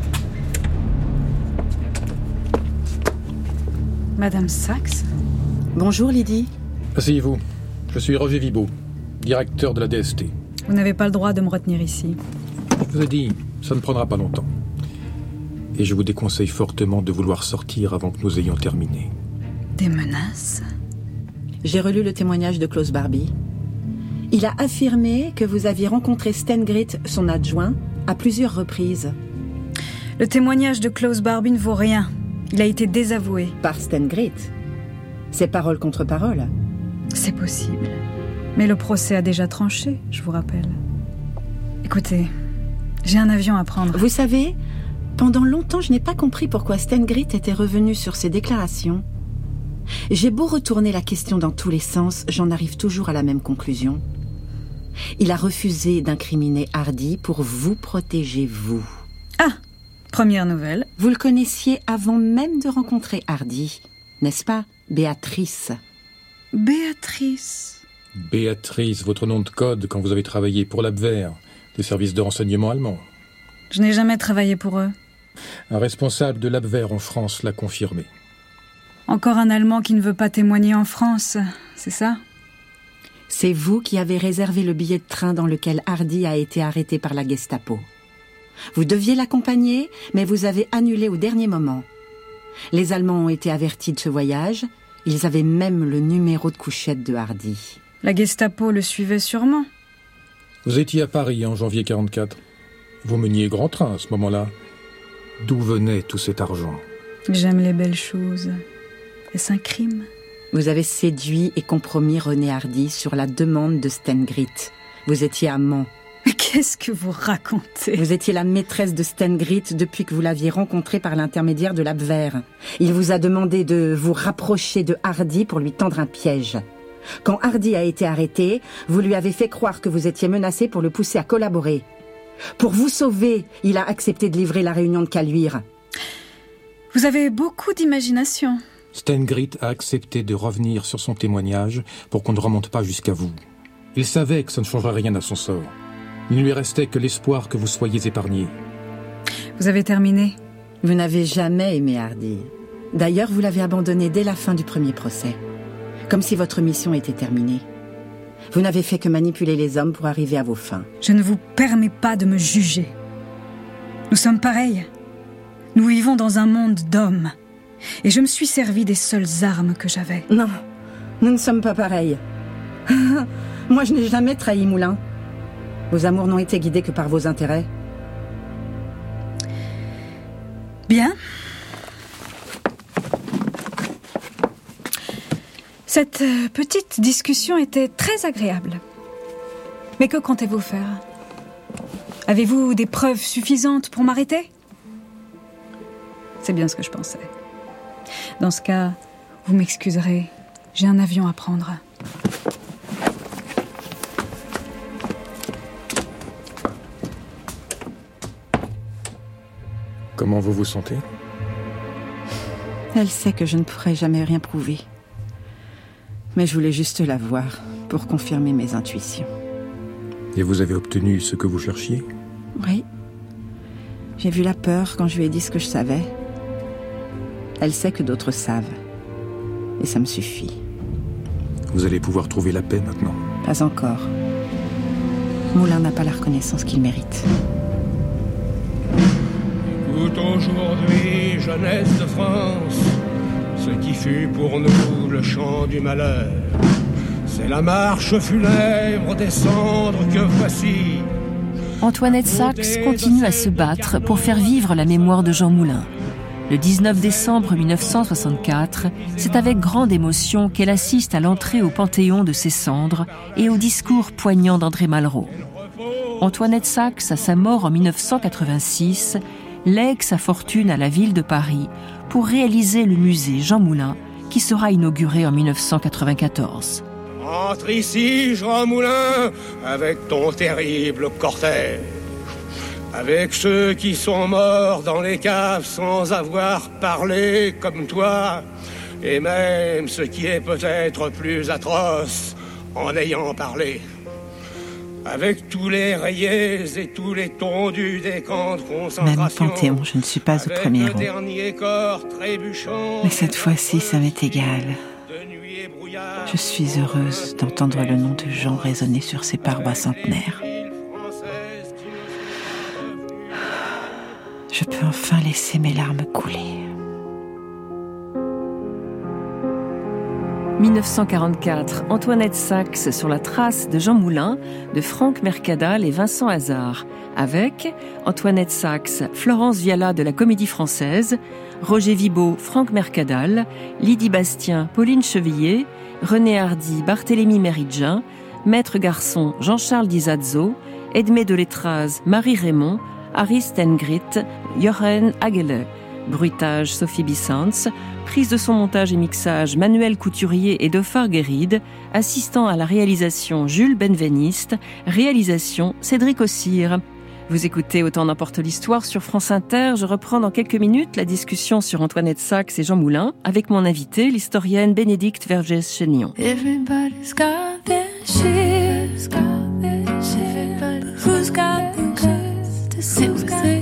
Madame Sachs? Bonjour Lydie. Asseyez-vous. Je suis Roger Vibaud, directeur de la DST. Vous n'avez pas le droit de me retenir ici. Je vous ai dit, ça ne prendra pas longtemps. Et je vous déconseille fortement de vouloir sortir avant que nous ayons terminé. Des menaces? J'ai relu le témoignage de Klaus Barbie. Il a affirmé que vous aviez rencontré Stengrit, son adjoint, à plusieurs reprises. Le témoignage de Klaus Barbie ne vaut rien. Il a été désavoué. Par Stengrit. C'est parole contre parole. C'est possible. Mais le procès a déjà tranché, je vous rappelle. Écoutez, j'ai un avion à prendre. Vous savez, pendant longtemps, je n'ai pas compris pourquoi Stengrit était revenu sur ses déclarations. J'ai beau retourner la question dans tous les sens, j'en arrive toujours à la même conclusion. Il a refusé d'incriminer Hardy pour vous protéger, vous. Ah, première nouvelle. Vous le connaissiez avant même de rencontrer Hardy, n'est-ce pas, Béatrice? Béatrice. Béatrice, votre nom de code quand vous avez travaillé pour l'Abwehr, des services de renseignement allemands. Je n'ai jamais travaillé pour eux. Un responsable de l'Abwehr en France l'a confirmé. Encore un Allemand qui ne veut pas témoigner en France, c'est ça? C'est vous qui avez réservé le billet de train dans lequel Hardy a été arrêté par la Gestapo. Vous deviez l'accompagner, mais vous avez annulé au dernier moment. Les Allemands ont été avertis de ce voyage. Ils avaient même le numéro de couchette de Hardy. La Gestapo le suivait sûrement. Vous étiez à Paris en janvier 1944. Vous meniez grand train à ce moment-là. D'où venait tout cet argent? J'aime les belles choses. Est-ce un crime? Vous avez séduit et compromis René Hardy sur la demande de Stengrit. Vous étiez amant. Mais qu'est-ce que vous racontez? Vous étiez la maîtresse de Stengrit depuis que vous l'aviez rencontré par l'intermédiaire de l'Abwehr. Il vous a demandé de vous rapprocher de Hardy pour lui tendre un piège. Quand Hardy a été arrêté, vous lui avez fait croire que vous étiez menacé pour le pousser à collaborer. Pour vous sauver, il a accepté de livrer la réunion de Caluire. Vous avez beaucoup d'imagination. Stengrit a accepté de revenir sur son témoignage pour qu'on ne remonte pas jusqu'à vous. Il savait que ça ne changerait rien à son sort. Il ne lui restait que l'espoir que vous soyez épargné. Vous avez terminé? Vous n'avez jamais aimé Hardy. D'ailleurs, vous l'avez abandonné dès la fin du premier procès. Comme si votre mission était terminée. Vous n'avez fait que manipuler les hommes pour arriver à vos fins. Je ne vous permets pas de me juger. Nous sommes pareils. Nous vivons dans un monde d'hommes. Et je me suis servi des seules armes que j'avais. Non, nous ne sommes pas pareils. Moi, je n'ai jamais trahi Moulin. Vos amours n'ont été guidés que par vos intérêts. Bien. Cette petite discussion était très agréable. Mais que comptez-vous faire ? Avez-vous des preuves suffisantes pour m'arrêter ? C'est bien ce que je pensais. Dans ce cas, vous m'excuserez, j'ai un avion à prendre. Comment vous vous sentez ? Elle sait que je ne pourrai jamais rien prouver. Mais je voulais juste la voir pour confirmer mes intuitions. Et vous avez obtenu ce que vous cherchiez ? Oui. J'ai vu la peur quand je lui ai dit ce que je savais. Elle sait que d'autres savent. Et ça me suffit. Vous allez pouvoir trouver la paix maintenant ? Pas encore. Moulin n'a pas la reconnaissance qu'il mérite. Écoute aujourd'hui, jeunesse de France, ce qui fut pour nous le chant du malheur. C'est la marche funèbre des cendres que voici. Antoinette Saxe continue à se battre pour faire vivre la mémoire de Jean Moulin. Le 19 décembre 1964, c'est avec grande émotion qu'elle assiste à l'entrée au Panthéon de ses cendres et au discours poignant d'André Malraux. Antoinette Saxe, à sa mort en 1986, lègue sa fortune à la ville de Paris pour réaliser le musée Jean Moulin qui sera inauguré en 1994. Entre ici, Jean Moulin, avec ton terrible cortège, avec ceux qui sont morts dans les caves sans avoir parlé comme toi, et même ce qui est peut-être plus atroce en ayant parlé. Avec tous les rayés et tous les tondus des camps de concentration. Même Panthéon, je ne suis pas au premier rang. Mais cette fois-ci, ça m'est égal. Je suis heureuse d'entendre le nom de Jean résonner sur ces parois centenaires. Je peux enfin laisser mes larmes couler. 1944, Antoinette Saxe sur la trace de Jean Moulin, de Franck Mercadal et Vincent Hazard, avec Antoinette Saxe, Florence Viala de la Comédie Française, Roger Vibaud, Franck Mercadal, Lydie Bastien, Pauline Chevillier, René Hardy, Barthélemy Méridjen, Maître Garçon, Jean-Charles Dizazzo, Edmé de Letraz, Marie Raymond, Harry Stengrit, Jochen Agele. Bruitage Sophie Bissens, prise de son montage et mixage Manuel Couturier et Dauphard Guéride, assistant à la réalisation Jules Benveniste, réalisation Cédric Ossire. Vous écoutez Autant n'importe l'histoire sur France Inter. Je reprends dans quelques minutes la discussion sur Antoinette Saxe et Jean Moulin avec mon invité, l'historienne Bénédicte Vergès-Chénion. Everybody's got their shit, who's got the guts to sit with it?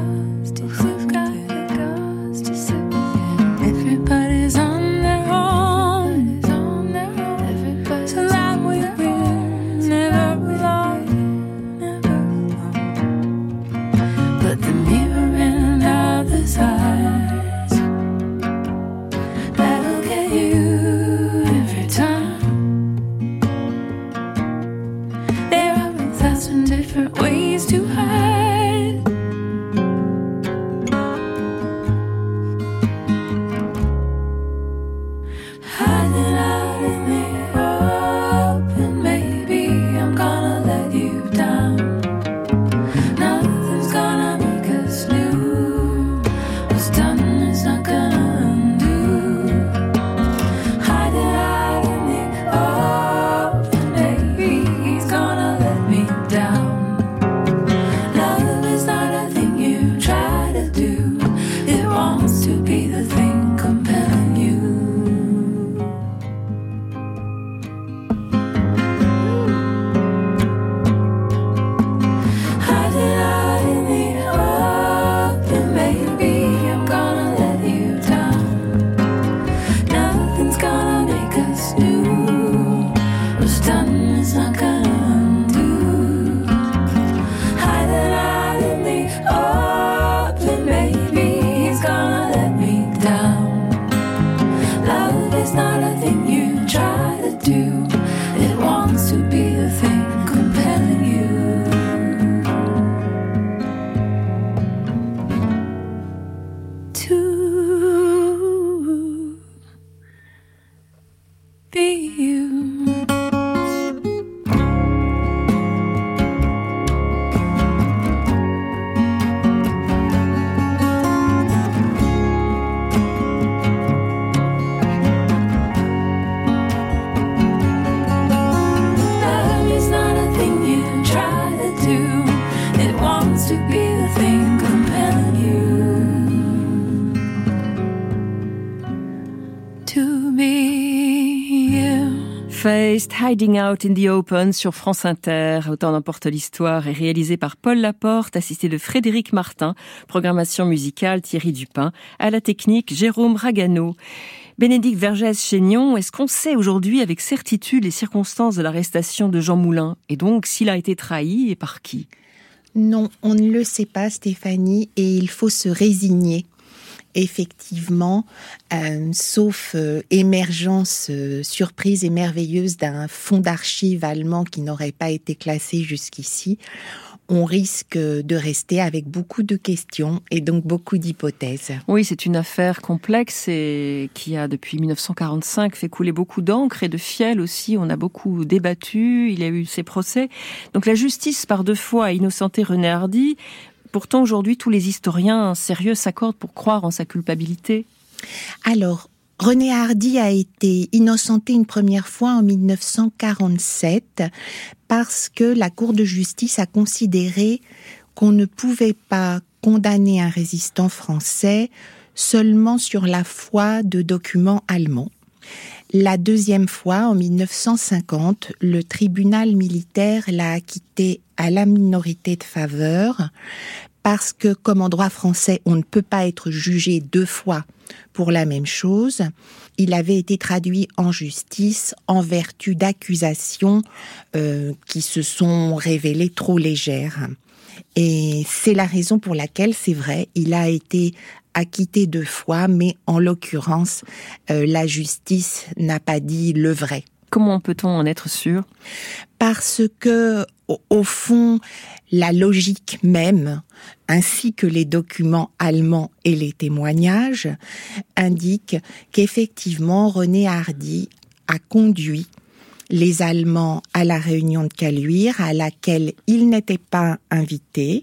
Everybody's on their own, so that we will never belong, but the mirror in others' eyes, that'll get you every time. There are 1,000 different ways to hide. Forest, Hiding Out in the Open sur France Inter. Autant n'emporte l'histoire est réalisé par Paul Laporte, assisté de Frédéric Martin. Programmation musicale Thierry Dupin. À la technique, Jérôme Ragano. Bénédicte Vergès-Chaignon, est-ce qu'on sait aujourd'hui avec certitude les circonstances de l'arrestation de Jean Moulin? Et donc, s'il a été trahi et par qui? Non, on ne le sait pas, Stéphanie, et il faut se résigner. Effectivement, sauf émergence surprise et merveilleuse d'un fonds d'archives allemand qui n'aurait pas été classé jusqu'ici, on risque de rester avec beaucoup de questions et donc beaucoup d'hypothèses. Oui, c'est une affaire complexe et qui a, depuis 1945, fait couler beaucoup d'encre et de fiel aussi. On a beaucoup débattu, il y a eu ces procès. Donc la justice, par 2 fois, a innocenté René Hardy. Pourtant, aujourd'hui, tous les historiens sérieux s'accordent pour croire en sa culpabilité. Alors, René Hardy a été innocenté une première fois en 1947 parce que la Cour de justice a considéré qu'on ne pouvait pas condamner un résistant français seulement sur la foi de documents allemands. La deuxième fois, en 1950, le tribunal militaire l'a acquitté à la minorité de faveur parce que, comme en droit français, on ne peut pas être jugé 2 fois pour la même chose, il avait été traduit en justice en vertu d'accusations qui se sont révélées trop légères. Et c'est la raison pour laquelle, c'est vrai, il a été acquitté 2 fois, mais en l'occurrence, la justice n'a pas dit le vrai. Comment peut-on en être sûr? Parce que, au fond, la logique même, ainsi que les documents allemands et les témoignages, indiquent qu'effectivement, René Hardy a conduit les Allemands à la réunion de Caluire, à laquelle il n'était pas invité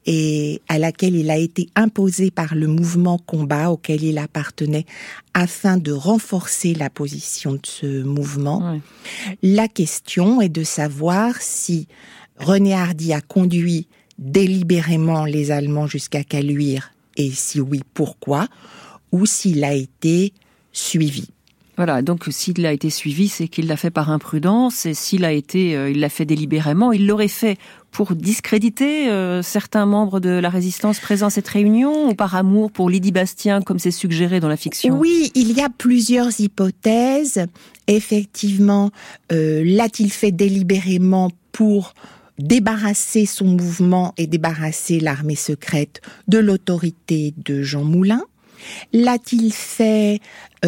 et à laquelle il a été imposé par le mouvement combat auquel il appartenait afin de renforcer la position de ce mouvement. Oui. La question est de savoir si René Hardy a conduit délibérément les Allemands jusqu'à Caluire et si oui, pourquoi, ou s'il a été suivi. Voilà, donc s'il a été suivi, c'est qu'il l'a fait par imprudence, et s'il a été, il l'a fait délibérément, il l'aurait fait pour discréditer certains membres de la résistance présents à cette réunion, ou par amour pour Lydie Bastien, comme c'est suggéré dans la fiction? Oui, il y a plusieurs hypothèses. Effectivement, l'a-t-il fait délibérément pour débarrasser son mouvement et débarrasser l'armée secrète de l'autorité de Jean Moulin? L'a-t-il fait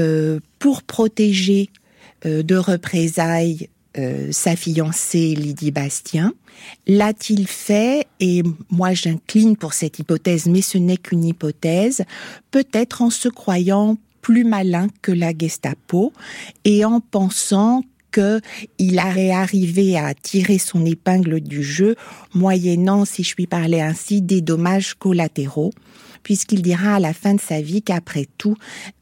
pour protéger de représailles sa fiancée Lydie Bastien? L'a-t-il fait, et moi j'incline pour cette hypothèse, mais ce n'est qu'une hypothèse, peut-être en se croyant plus malin que la Gestapo et en pensant qu'il aurait arrivé à tirer son épingle du jeu, moyennant, si je puis parler ainsi, des dommages collatéraux, puisqu'il dira à la fin de sa vie qu'après tout,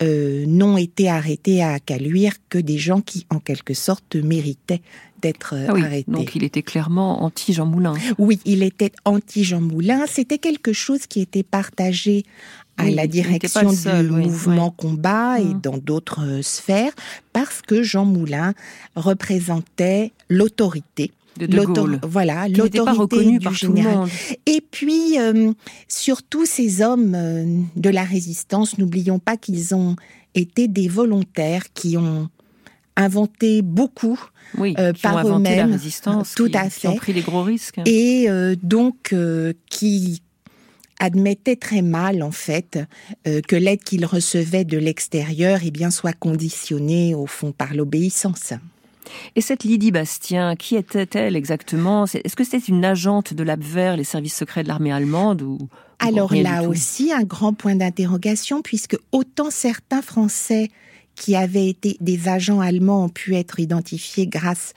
n'ont été arrêtés à Caluire que des gens qui, en quelque sorte, méritaient d'être arrêtés. Donc il était clairement anti-Jean Moulin. Oui, il était anti-Jean Moulin. C'était quelque chose qui était partagé à la direction du mouvement combat et dans d'autres sphères, parce que Jean Moulin représentait l'autorité. De Gaulle. Voilà, qui n'était pas reconnu par tout le monde. Et puis, surtout ces hommes de la résistance, n'oublions pas qu'ils ont été des volontaires qui ont inventé beaucoup par eux-mêmes. La résistance, tout à fait. Qui ont pris les gros risques. Et donc, qui admettait très mal, en fait, que l'aide qu'ils recevaient de l'extérieur soit conditionnée, au fond, par l'obéissance. Et cette Lydie Bastien, qui était-elle exactement? Est-ce que c'était une agente de l'Abwehr, les services secrets de l'armée allemande, ou Alors là aussi, un grand point d'interrogation, puisque autant certains Français qui avaient été des agents allemands ont pu être identifiés grâce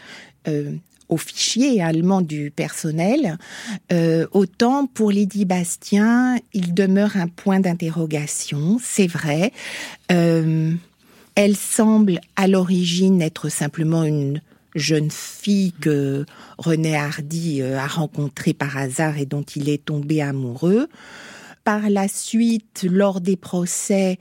aux fichiers allemands du personnel, autant pour Lydie Bastien, il demeure un point d'interrogation, c'est vrai. Elle semble à l'origine être simplement une jeune fille que René Hardy a rencontrée par hasard et dont il est tombé amoureux. par la suite, lors des procès,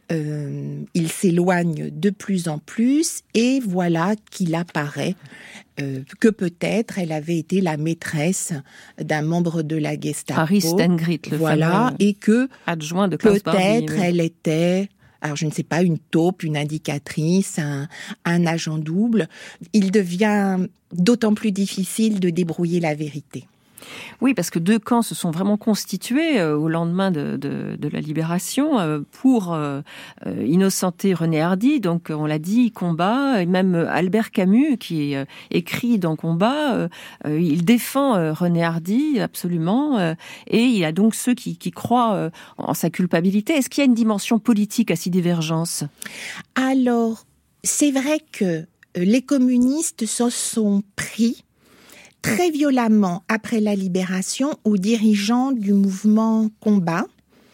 il s'éloigne de plus en plus et voilà qu'il apparaît que peut-être elle avait été la maîtresse d'un membre de la Gestapo. Harry Stengrit, le fameux et que adjoint de Klaus Barbie, peut-être elle était... Alors, je ne sais pas, une taupe, une indicatrice, un agent double. Il devient d'autant plus difficile de débrouiller la vérité. Oui, parce que deux camps se sont vraiment constitués au lendemain de la libération pour innocenter René Hardy. Donc, on l'a dit, combat. Et même Albert Camus, qui écrit dans Combat, il défend René Hardy, absolument. Et il y a donc ceux qui croient en sa culpabilité. Est-ce qu'il y a une dimension politique à ces divergences ? Alors, c'est vrai que les communistes se sont pris très violemment après la libération aux dirigeants du mouvement Combat,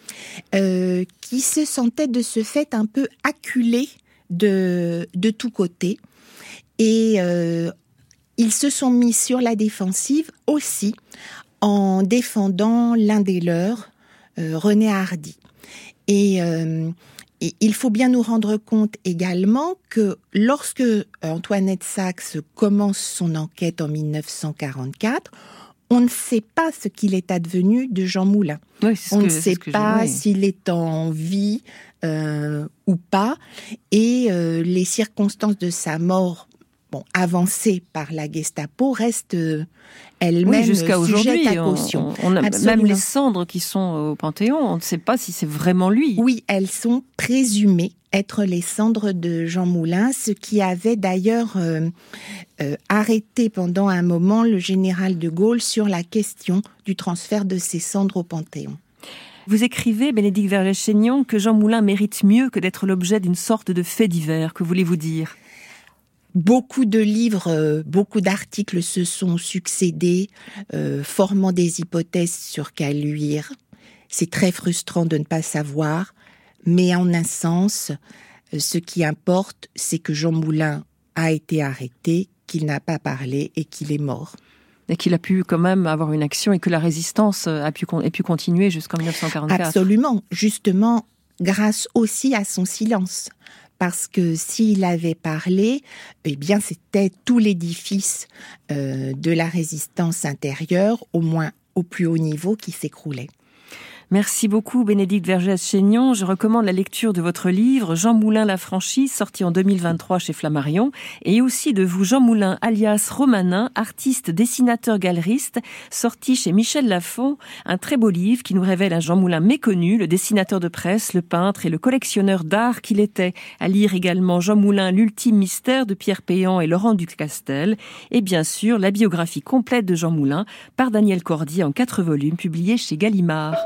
qui se sentaient de ce fait un peu acculés de tous côtés. Et ils se sont mis sur la défensive aussi en défendant l'un des leurs, René Hardy. Et il faut bien nous rendre compte également que lorsque Antoinette Saxe commence son enquête en 1944, on ne sait pas ce qu'il est advenu de Jean Moulin. Oui, on ne sait pas s'il est en vie ou pas. Et les circonstances de sa mort, avancées par la Gestapo, restent elles-mêmes jusqu'à aujourd'hui, sujettes à caution. On a même les cendres qui sont au Panthéon, on ne sait pas si c'est vraiment lui. Oui, elles sont présumées être les cendres de Jean Moulin, ce qui avait d'ailleurs arrêté pendant un moment le général de Gaulle sur la question du transfert de ses cendres au Panthéon. Vous écrivez, Bénédicte Vergès-Chaignon, que Jean Moulin mérite mieux que d'être l'objet d'une sorte de fait divers. Que voulez-vous dire ? Beaucoup de livres, beaucoup d'articles se sont succédés, formant des hypothèses sur Caluire. C'est très frustrant de ne pas savoir, mais en un sens, ce qui importe, c'est que Jean Moulin a été arrêté, qu'il n'a pas parlé et qu'il est mort. Et qu'il a pu quand même avoir une action et que la résistance ait pu continuer jusqu'en 1944. Absolument, justement, grâce aussi à son silence. Parce que s'il avait parlé, eh bien, c'était tout l'édifice de la résistance intérieure, au moins au plus haut niveau, qui s'écroulait. Merci beaucoup Bénédicte Vergès-Chaignon. Je recommande la lecture de votre livre Jean Moulin l'affranchi, sorti en 2023 chez Flammarion, et aussi de vous Jean Moulin alias Romanin, artiste, dessinateur, galeriste, sorti chez Michel Lafon, un très beau livre qui nous révèle un Jean Moulin méconnu, le dessinateur de presse, le peintre et le collectionneur d'art qu'il était. À lire également Jean Moulin, l'ultime mystère de Pierre Péan et Laurent Ducastel, et bien sûr la biographie complète de Jean Moulin par Daniel Cordier en 4 volumes publiés chez Gallimard.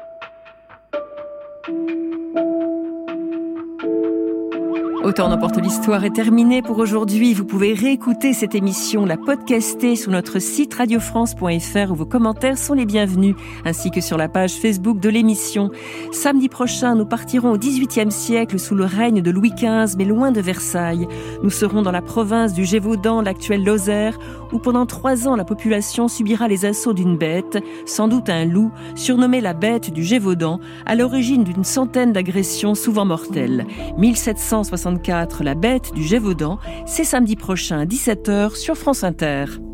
Autant n'emporte l'histoire est terminée pour aujourd'hui. Vous pouvez réécouter cette émission, la podcaster sur notre site radiofrance.fr où vos commentaires sont les bienvenus, ainsi que sur la page Facebook de l'émission. Samedi prochain, nous partirons au XVIIIe siècle sous le règne de Louis XV, mais loin de Versailles. Nous serons dans la province du Gévaudan, l'actuelle Lozère, où pendant 3 ans la population subira les assauts d'une bête, sans doute un loup, surnommé la bête du Gévaudan, à l'origine d'une centaine d'agressions souvent mortelles. 1764, la bête du Gévaudan, c'est samedi prochain à 17h sur France Inter.